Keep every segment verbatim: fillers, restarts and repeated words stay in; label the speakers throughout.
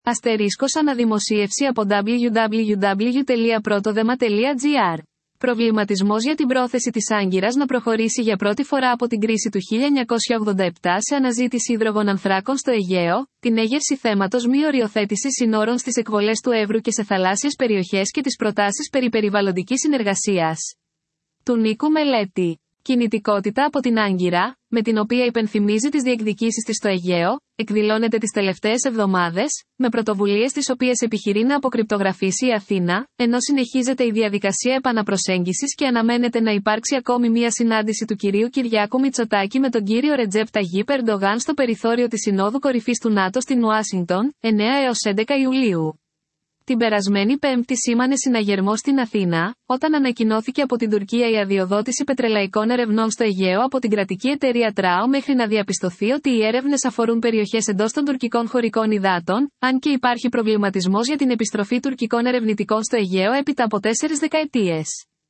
Speaker 1: Αστερίσκος αναδημοσίευση από double-u double-u double-u τελεία πρωτοδεμα τελεία gr. Προβληματισμός για την πρόθεση της Άγκυρας να προχωρήσει για πρώτη φορά από την κρίση του χίλια εννιακόσια ογδόντα επτά σε αναζήτηση υδρογονανθράκων στο Αιγαίο, την έγερση θέματος μη οριοθέτησης συνόρων στις εκβολές του Εύρου και σε θαλάσσιες περιοχές και τις προτάσεις περί περιβαλλοντικής συνεργασίας. Του Νίκου Μελέτη. Κινητικότητα από την Άγκυρα, με την οποία υπενθυμίζει τις διεκδικήσεις της στο Αιγαίο, εκδηλώνεται τις τελευταίες εβδομάδες, με πρωτοβουλίες τις οποίες επιχειρεί να αποκρυπτογραφήσει η Αθήνα, ενώ συνεχίζεται η διαδικασία επαναπροσέγγισης και αναμένεται να υπάρξει ακόμη μία συνάντηση του κυρίου Κυριάκου Μητσοτάκη με τον κύριο Ρετζέπ Ταγίπ Ερντογάν στο περιθώριο της Συνόδου Κορυφής του ΝΑΤΟ στην Ουάσιγκτον, εννέα έως έντεκα Ιουλίου. Την περασμένη Πέμπτη σήμανε συναγερμό στην Αθήνα, όταν ανακοινώθηκε από την Τουρκία η αδειοδότηση πετρελαϊκών ερευνών στο Αιγαίο από την κρατική εταιρεία Τράο μέχρι να διαπιστωθεί ότι οι έρευνες αφορούν περιοχές εντός των τουρκικών χωρικών υδάτων, αν και υπάρχει προβληματισμός για την επιστροφή τουρκικών ερευνητικών στο Αιγαίο έπειτα από τέσσερις δεκαετίες.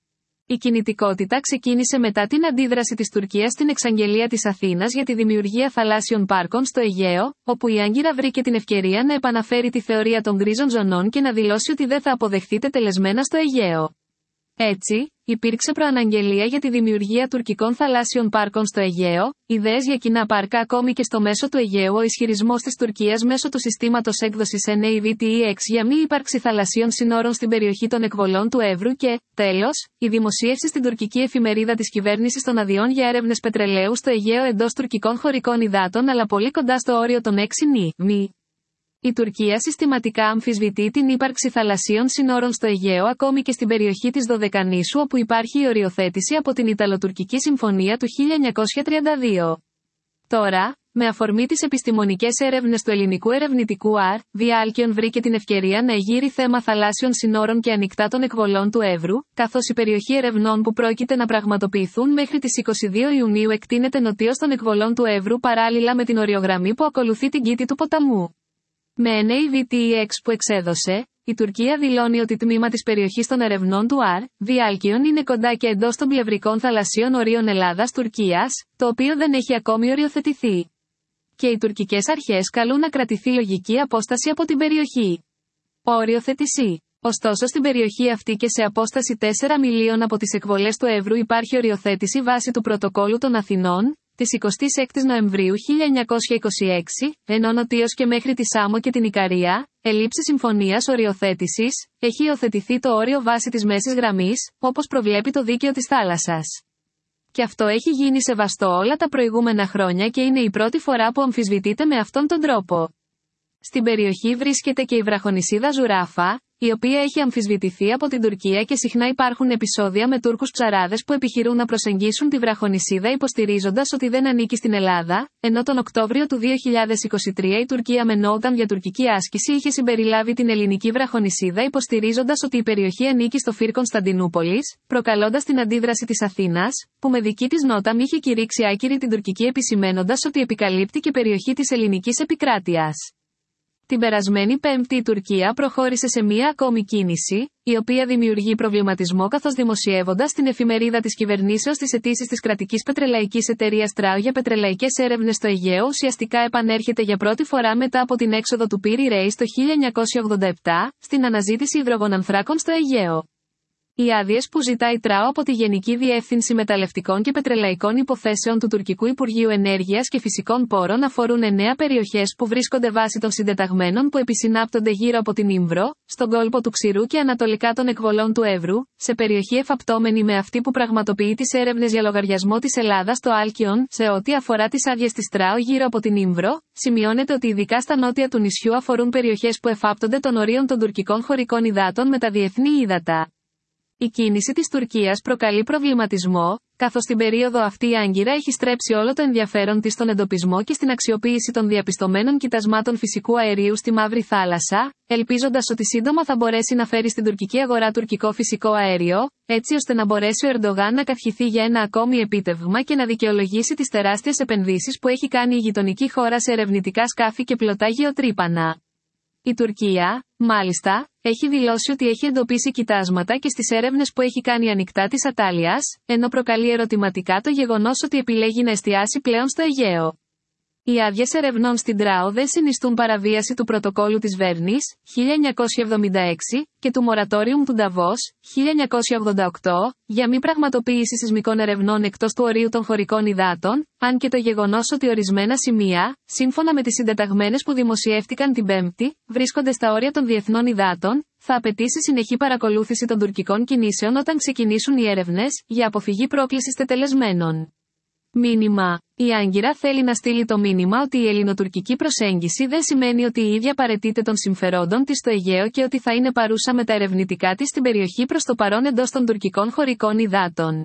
Speaker 1: Η κινητικότητα ξεκίνησε μετά την αντίδραση της Τουρκίας στην εξαγγελία της Αθήνας για τη δημιουργία θαλάσσιων πάρκων στο Αιγαίο, όπου η Άγκυρα βρήκε την ευκαιρία να επαναφέρει τη θεωρία των γκρίζων ζωνών και να δηλώσει ότι δεν θα αποδεχθεί τετελεσμένα στο Αιγαίο. Έτσι, υπήρξε προαναγγελία για τη δημιουργία τουρκικών θαλάσσιων πάρκων στο Αιγαίο, ιδέες για κοινά πάρκα ακόμη και στο μέσο του Αιγαίου, ο ισχυρισμός της Τουρκίας μέσω του συστήματος έκδοσης ναύτεξ για μη ύπαρξη θαλασσίων συνόρων στην περιοχή των εκβολών του Εύρου και, τέλος, η δημοσίευση στην τουρκική εφημερίδα της κυβέρνησης των αδειών για έρευνες πετρελαίου στο Αιγαίο εντός τουρκικών χωρικών υδάτων αλλά πολύ κοντά στο όριο των έξι νη. Η Τουρκία συστηματικά αμφισβητεί την ύπαρξη θαλασσίων συνόρων στο Αιγαίο ακόμη και στην περιοχή της Δωδεκανήσου όπου υπάρχει η οριοθέτηση από την Ιταλοτουρκική Συμφωνία του χίλια εννιακόσια τριάντα δύο. Τώρα, με αφορμή τις επιστημονικές έρευνες του ελληνικού ερευνητικού αρ, Διάλκειον βρήκε την ευκαιρία να εγείρει θέμα θαλάσσιων συνόρων και ανοιχτά των εκβολών του Εύρου, καθώς η περιοχή ερευνών που πρόκειται να πραγματοποιηθούν μέχρι τις είκοσι δύο Ιουνίου εκτείνεται νοτίως των εκβολών του Εύρου παράλληλα με την οριογραμμή που ακολουθεί την κήτη του ποταμού. Με ναύτεξ που εξέδωσε, η Τουρκία δηλώνει ότι τμήμα της περιοχής των ερευνών του αρ, Διάλκειον είναι κοντά και εντός των πλευρικών θαλασσίων ορίων Ελλάδας-Τουρκίας, το οποίο δεν έχει ακόμη οριοθετηθεί. Και οι τουρκικές αρχές καλούν να κρατηθεί λογική απόσταση από την περιοχή. Οριοθέτηση. Ωστόσο στην περιοχή αυτή και σε απόσταση τέσσερα μιλίων από τις εκβολές του Εύρου υπάρχει οριοθέτηση βάσει του Πρωτοκόλου των Αθηνών, της εικοστής έκτης Νοεμβρίου χίλια εννιακόσια είκοσι έξι, ενώ νοτίως και μέχρι τη Σάμο και την Ικαρία, ελήψη συμφωνίας οριοθέτησης, έχει υιοθετηθεί το όριο βάση της μέσης γραμμής, όπως προβλέπει το δίκαιο της θάλασσας. Και αυτό έχει γίνει σεβαστό όλα τα προηγούμενα χρόνια και είναι η πρώτη φορά που αμφισβητείται με αυτόν τον τρόπο. Στην περιοχή βρίσκεται και η βραχονησίδα Ζουράφα, η οποία έχει αμφισβητηθεί από την Τουρκία και συχνά υπάρχουν επεισόδια με Τούρκους ψαράδες που επιχειρούν να προσεγγίσουν τη βραχονησίδα υποστηρίζοντας ότι δεν ανήκει στην Ελλάδα, ενώ τον Οκτώβριο του δύο χιλιάδες είκοσι τρία η Τουρκία με νόταν για τουρκική άσκηση είχε συμπεριλάβει την ελληνική βραχονησίδα υποστηρίζοντας ότι η περιοχή ανήκει στο Φύρ Κωνσταντινούπολης, προκαλώντας την αντίδραση της Αθήνας, που με δική της νότα είχε κηρύξει άκυρη την τουρκική επισημένοντας ότι επικαλύπτει και περιοχή της ελληνικής επικράτειας. Την περασμένη Πέμπτη η Τουρκία προχώρησε σε μία ακόμη κίνηση, η οποία δημιουργεί προβληματισμό καθώς δημοσιεύοντας στην εφημερίδα της κυβερνήσεως τις αιτήσεις της κρατικής πετρελαϊκής εταιρείας Τράο για πετρελαϊκές έρευνες στο Αιγαίο ουσιαστικά επανέρχεται για πρώτη φορά μετά από την έξοδο του Πύρη Ρέι το χίλια εννιακόσια ογδόντα επτά, στην αναζήτηση υδρογονανθράκων στο Αιγαίο. Οι άδειες που ζητάει Τράο από τη Γενική Διεύθυνση Μεταλλευτικών και Πετρελαϊκών Υποθέσεων του Τουρκικού Υπουργείου Ενέργειας και Φυσικών Πόρων αφορούν εννέα περιοχές που βρίσκονται βάσει των συντεταγμένων που επισυνάπτονται γύρω από την Ήμβρο, στον κόλπο του Ξηρού και ανατολικά των εκβολών του Εύρου, σε περιοχή εφαπτώμενη με αυτή που πραγματοποιεί τις έρευνες για λογαριασμό της Ελλάδας στο Άλκιον, σε ό,τι αφορά τις άδειες της Τράο γύρω από την Ήμβρο, σημειώνεται ότι ειδικά στα νότια του νησιού αφορούν περιοχές που εφάπτονται των ορίων των τουρκικών χωρικών υδάτων με τα διεθνή ύδατα. Η κίνηση της Τουρκίας προκαλεί προβληματισμό, καθώς στην περίοδο αυτή η Άγκυρα έχει στρέψει όλο το ενδιαφέρον της στον εντοπισμό και στην αξιοποίηση των διαπιστωμένων κοιτασμάτων φυσικού αερίου στη Μαύρη Θάλασσα, ελπίζοντας ότι σύντομα θα μπορέσει να φέρει στην τουρκική αγορά τουρκικό φυσικό αέριο, έτσι ώστε να μπορέσει ο Ερντογάν να καυχηθεί για ένα ακόμη επίτευγμα και να δικαιολογήσει τις τεράστιες επενδύσεις που έχει κάνει η γειτονική χώρα σε ερευνητικά σκάφη και πλωτά γεωτρύπανα. Η Τουρκία, μάλιστα, έχει δηλώσει ότι έχει εντοπίσει κοιτάσματα και στις έρευνες που έχει κάνει ανοιχτά της Ατάλειας, ενώ προκαλεί ερωτηματικά το γεγονός ότι επιλέγει να εστιάσει πλέον στο Αιγαίο. Οι άδειες ερευνών στην ΤΡΑΟ δεν συνιστούν παραβίαση του πρωτοκόλου της Βέρνης, χίλια εννιακόσια εβδομήντα έξι, και του μορατόριουμ του Νταβός, χίλια εννιακόσια ογδόντα οκτώ, για μη πραγματοποίηση σεισμικών ερευνών εκτός του ορίου των χωρικών υδάτων, αν και το γεγονός ότι ορισμένα σημεία, σύμφωνα με τις συντεταγμένες που δημοσιεύτηκαν την Πέμπτη, βρίσκονται στα όρια των διεθνών υδάτων, θα απαιτήσει συνεχή παρακολούθηση των τουρκικών κινήσεων όταν ξεκινήσουν οι έρευνες, για αποφυγή πρόκλησης τετελεσμένων. Μήνυμα. Η Άγκυρα θέλει να στείλει το μήνυμα ότι η ελληνοτουρκική προσέγγιση δεν σημαίνει ότι η ίδια παρετείται των συμφερόντων της στο Αιγαίο και ότι θα είναι παρούσα με τα ερευνητικά της στην περιοχή προς το παρόν εντός των τουρκικών χωρικών υδάτων.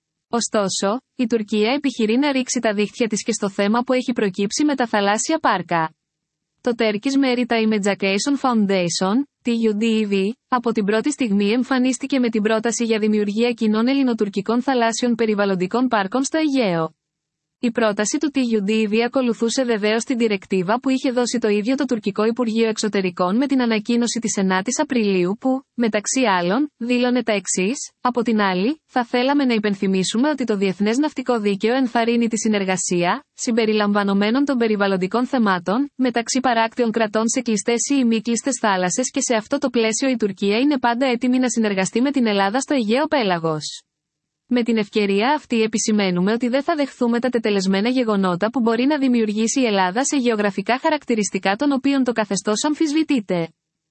Speaker 1: Ωστόσο, η Τουρκία επιχειρεί να ρίξει τα δίχτυα της και στο θέμα που έχει προκύψει με τα θαλάσσια πάρκα. Το Turkish Maritime Education Foundation, τι γιου ντι ι βι, από την πρώτη στιγμή εμφανίστηκε με την πρόταση για δημιουργία κοινών ελληνοτουρκικών θαλάσσιων περιβαλλοντικών πάρκων στο Αιγαίο. Η πρόταση του τι γιου ντι ι βι ακολουθούσε βεβαίως την διρεκτίβα που είχε δώσει το ίδιο το τουρκικό Υπουργείο Εξωτερικών με την ανακοίνωση της ενάτης Απριλίου που, μεταξύ άλλων, δήλωνε τα εξής: από την άλλη, θα θέλαμε να υπενθυμίσουμε ότι το Διεθνές Ναυτικό Δίκαιο ενθαρρύνει τη συνεργασία, συμπεριλαμβανομένων των περιβαλλοντικών θεμάτων, μεταξύ παράκτιων κρατών σε κλειστές ή ημίκλειστες θάλασσες και σε αυτό το πλαίσιο η Τουρκία είναι πάντα έτοιμη να συνεργαστεί με την Ελλάδα στο Αιγαίο Πέλαγος. Με την ευκαιρία αυτή επισημαίνουμε ότι δεν θα δεχθούμε τα τετελεσμένα γεγονότα που μπορεί να δημιουργήσει η Ελλάδα σε γεωγραφικά χαρακτηριστικά των οποίων το καθεστώς αμφισβητείται.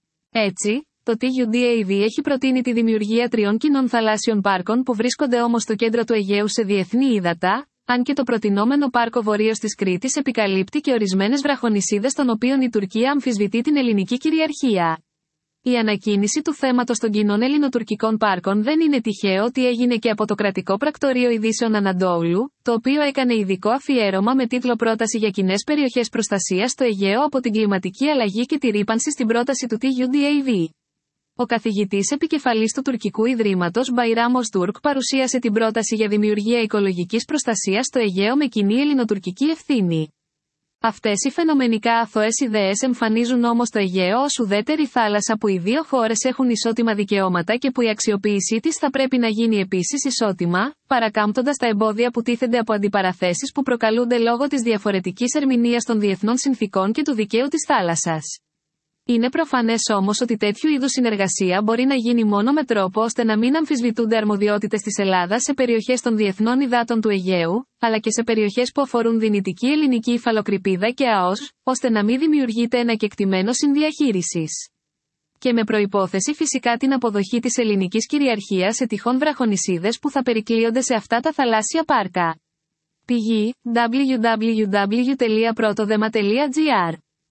Speaker 1: Έτσι, το τι γιου ντι ι βι έχει προτείνει τη δημιουργία τριών κοινών θαλάσσιων πάρκων που βρίσκονται όμως στο κέντρο του Αιγαίου σε διεθνή ύδατα, αν και το προτινόμενο πάρκο βορείως της Κρήτης επικαλύπτει και ορισμένες βραχονησίδες των οποίων η Τουρκία αμφισβητεί την ελληνική κυριαρχία. Η ανακοίνηση του θέματος των κοινών ελληνοτουρκικών πάρκων δεν είναι τυχαίο ότι έγινε και από το κρατικό πρακτορείο ειδήσεων Αναντόλου, το οποίο έκανε ειδικό αφιέρωμα με τίτλο «Πρόταση για κοινές περιοχές προστασίας στο Αιγαίο από την κλιματική αλλαγή και τη ρύπανση» στην πρόταση του τι γιου ντι ι βι. Ο καθηγητής επικεφαλής του τουρκικού Ιδρύματος Μπαϊράμ Ozturk παρουσίασε την πρόταση για δημιουργία οικολογικής προστασίας στο Αιγαίο με κοινή ελληνοτουρκική ευθύνη. Αυτές οι φαινομενικά αθώες ιδέες εμφανίζουν όμως το Αιγαίο ως ουδέτερη θάλασσα που οι δύο χώρες έχουν ισότιμα δικαιώματα και που η αξιοποίησή της θα πρέπει να γίνει επίσης ισότιμα, παρακάμπτοντας τα εμπόδια που τίθενται από αντιπαραθέσεις που προκαλούνται λόγω της διαφορετικής ερμηνείας των διεθνών συνθήκων και του δικαίου της θάλασσας. Είναι προφανές όμως ότι τέτοιου είδους συνεργασία μπορεί να γίνει μόνο με τρόπο ώστε να μην αμφισβητούνται αρμοδιότητες της Ελλάδας σε περιοχές των διεθνών υδάτων του Αιγαίου, αλλά και σε περιοχές που αφορούν δυνητική ελληνική υφαλοκρηπίδα και ΑΟΣ, ώστε να μην δημιουργείται ένα κεκτημένο συνδιαχείρισης. Και με προϋπόθεση φυσικά την αποδοχή της ελληνικής κυριαρχίας σε τυχόν βραχονησίδες που θα περικλείονται σε αυτά τα θαλάσσια πάρκα. Πηγή: ντάμπλιου ντάμπλιου ντάμπλιου τελεία πρωτοδεμα τελεία τζι άρ